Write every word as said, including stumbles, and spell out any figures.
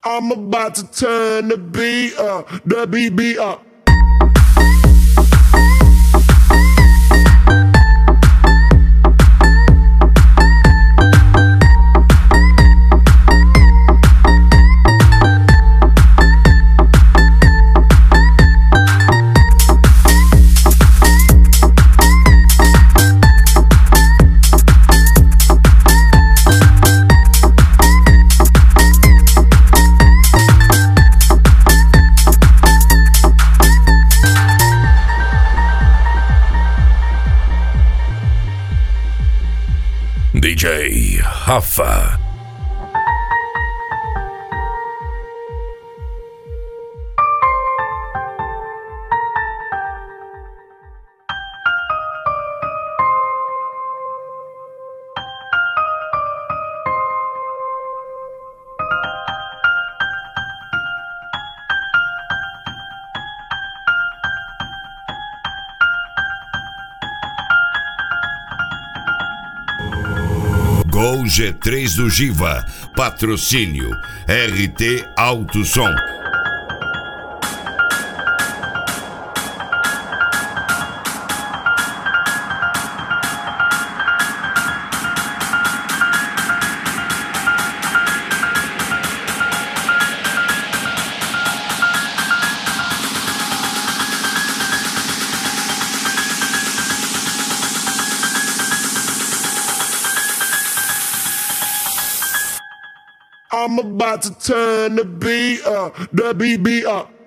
I'm about to turn the beat up, the beat beat up. D J Rafa. Gol G três do Giva, patrocínio R T Alto Som. I'm about to turn the beat up, the beat beat up.